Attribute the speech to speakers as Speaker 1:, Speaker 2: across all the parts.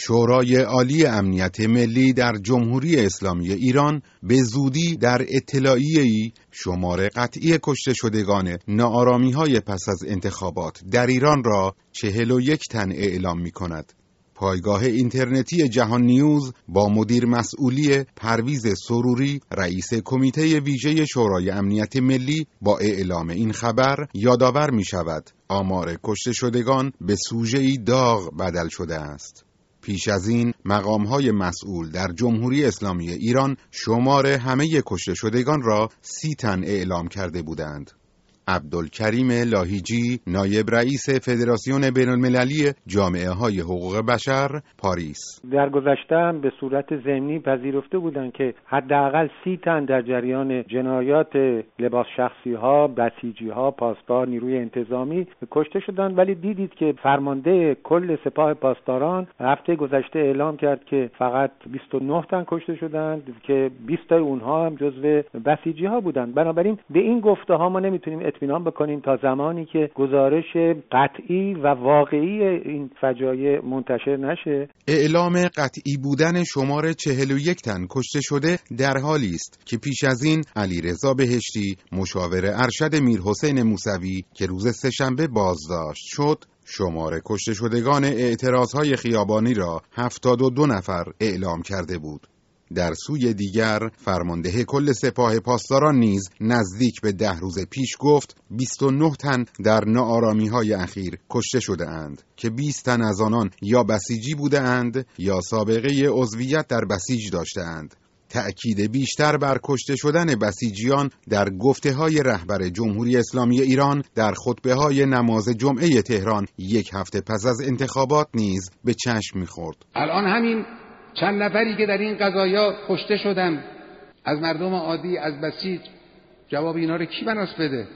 Speaker 1: شورای عالی امنیت ملی در جمهوری اسلامی ایران به زودی در اطلاعیه‌ای شمار قطعی کشته شدگان ناآرامی‌های پس از انتخابات در ایران را 41 تن اعلام می‌کند. پایگاه اینترنتی جهان نیوز با مدیر مسئولی پرویز سروری، رئیس کمیته ویژه شورای امنیت ملی، با اعلام این خبر یادآور می‌شود آمار کشته شدگان به سوژه‌ای داغ بدل شده است. پیش از این مقام‌های مسئول در جمهوری اسلامی ایران شمار همه کشته شدگان را 30 تن اعلام کرده بودند. عبدالکریم لاهیجی، نایب رئیس فدراسیون بین‌المللی جامعه‌های حقوق بشر، پاریس:
Speaker 2: در گذشته هم به صورت ضمنی پذیرفته بودند که حداقل 30 تن در جریان جنایات لباس شخصی‌ها، بسیجی‌ها، پاسدار، نیروی انتظامی کشته شدند، ولی دیدید که فرمانده کل سپاه پاسداران هفته گذشته اعلام کرد که فقط 29 تن کشته شدند که 20 تا اونها هم جزو بسیجی‌ها بودند. بنابراین به این گفته‌ها ما نمی‌تونیم اطمینان بکنیم تا زمانی که گزارش قطعی و واقعی این فجایع منتشر نشه.
Speaker 1: اعلام قطعی بودن شمار 41 تن کشته شده در حالی است که پیش از این علیرضا بهشتی، مشاور ارشد میرحسین موسوی که روز سه‌شنبه بازداشت شد، شمار کشته شدگان اعتراضهای خیابانی را 72 نفر اعلام کرده بود. در سوی دیگر فرمانده کل سپاه پاسداران نیز نزدیک به 10 روز پیش گفت 29 تن در ناآرامی‌های اخیر کشته شده اند که 20 تن از آنان یا بسیجی بوده اند یا سابقه عضویت در بسیج داشته اند. تأکید بیشتر بر کشته شدن بسیجیان در گفته‌های رهبر جمهوری اسلامی ایران در خطبه‌های نماز جمعه تهران یک هفته پس از انتخابات نیز به چشم می‌خورد.
Speaker 3: الان همین چند نفری که در این قضایا کشته شدن از مردم عادی، از بسیج، جواب اینا رو کی بناس بده؟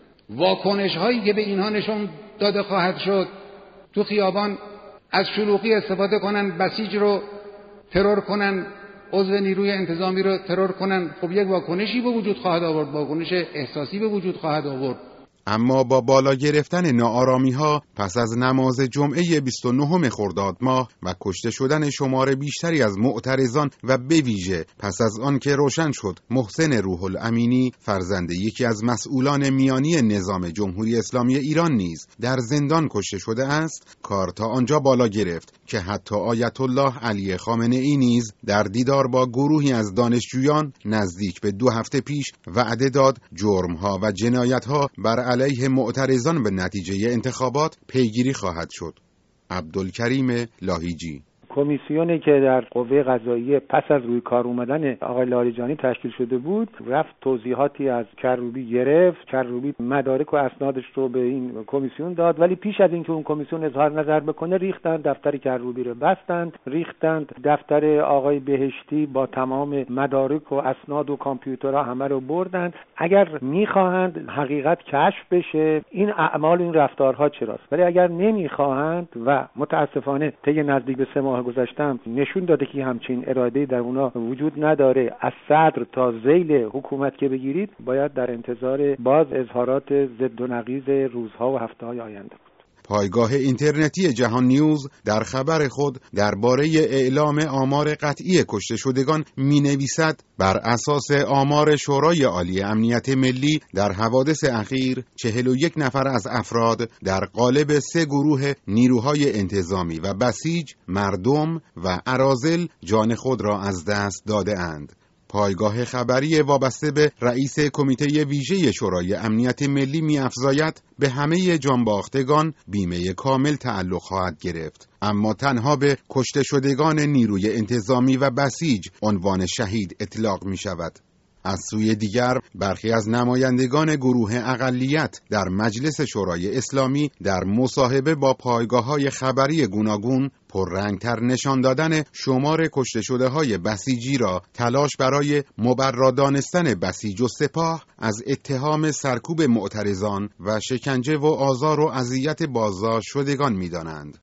Speaker 3: واکنش هایی که به اینها نشون داده خواهد شد، تو خیابان از شلوغی استفاده کنن، بسیج رو ترور کنن، عضو نیروی انتظامی رو ترور کنن، خب یک واکنشی به وجود خواهد آورد، واکنش احساسی به وجود خواهد آورد.
Speaker 1: اما با بالا گرفتن ناآرامی‌ها پس از نماز جمعه 29 خرداد ماه و کشته شدن شمار بیشتری از معترضان و به ویژه پس از آن که روشن شد محسن روح الامینی، فرزند یکی از مسئولان میانی نظام جمهوری اسلامی ایران نیز در زندان کشته شده است، کار تا آنجا بالا گرفت که حتی آیت الله علی خامنه‌ای نیز در دیدار با گروهی از دانشجویان نزدیک به 2 هفته پیش وعده داد جرم‌ها و جنایت‌ها بر علیه معترضان به نتیجه انتخابات پیگیری خواهد شد. عبدالکریم لاهیجی:
Speaker 2: کمیسیونی که در قوه قضاییه پس از روی کار اومدن آقای لاریجانی تشکیل شده بود، رفت توضیحاتی از کروبی گرفت. کروبی مدارک و اسنادش رو به این کمیسیون داد، ولی پیش از اینکه اون کمیسیون اظهار نظر بکنه ریختن دفتر کروبی رو بستند، ریختند دفتر آقای بهشتی با تمام مدارک و اسناد و کامپیوترها همه رو بردند. اگر میخواهند حقیقت کشف بشه این اعمال و این رفتارها چراست، ولی اگر نمیخواهند و متاسفانه طی نزدیک به 3 ماه گذشتم نشون داده که همچین اراده‌ای در اونا وجود نداره، از صدر تا ذیل حکومت که بگیرید باید در انتظار باز اظهارات ضد و نقیض روزها و هفته‌های آینده بود.
Speaker 1: پایگاه اینترنتی جهان نیوز در خبر خود درباره اعلام آمار قطعی کشته شدگان می‌نویسد بر اساس آمار شورای عالی امنیت ملی در حوادث اخیر 41 نفر از افراد در قالب 3 گروه نیروهای انتظامی و بسیج، مردم و اراذل جان خود را از دست داده اند. پایگاه خبری وابسته به رئیس کمیته ویژه شورای امنیت ملی می‌افزاید به همه جانباختگان بیمه کامل تعلق خواهد گرفت، اما تنها به کشته شدگان نیروی انتظامی و بسیج عنوان شهید اطلاق می‌شود. از سوی دیگر برخی از نمایندگان گروه اقلیت در مجلس شورای اسلامی در مصاحبه با پایگاه‌های خبری گوناگون پررنگتر نشان دادن شمار کشته شده های بسیجی را تلاش برای مبرا دانستن بسیج و سپاه از اتهام سرکوب معترضان و شکنجه و آزار و اذیت بازداشت شدگان می‌دانند.